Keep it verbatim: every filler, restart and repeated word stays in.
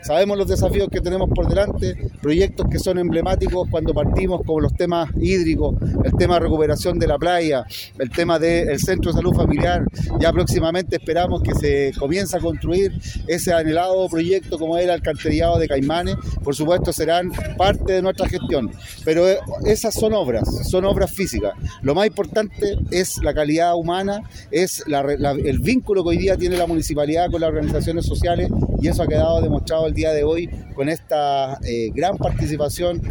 Sabemos los desafíos que tenemos por delante, proyectos que son emblemáticos cuando partimos, como los temas hídricos, el tema de recuperación de la playa, el tema del centro de salud familiar. Ya próximamente esperamos que se comience a construir ese anhelado proyecto como es el alcantarillado de Caimanes. Por supuesto serán parte de nuestra gestión, pero esas son obras, son obras físicas. Lo más importante es la calidad humana, es la, la, el vínculo que hoy día tiene la municipalidad con las organizaciones sociales, y eso ha quedado demostrado el día de hoy con esta eh, gran participación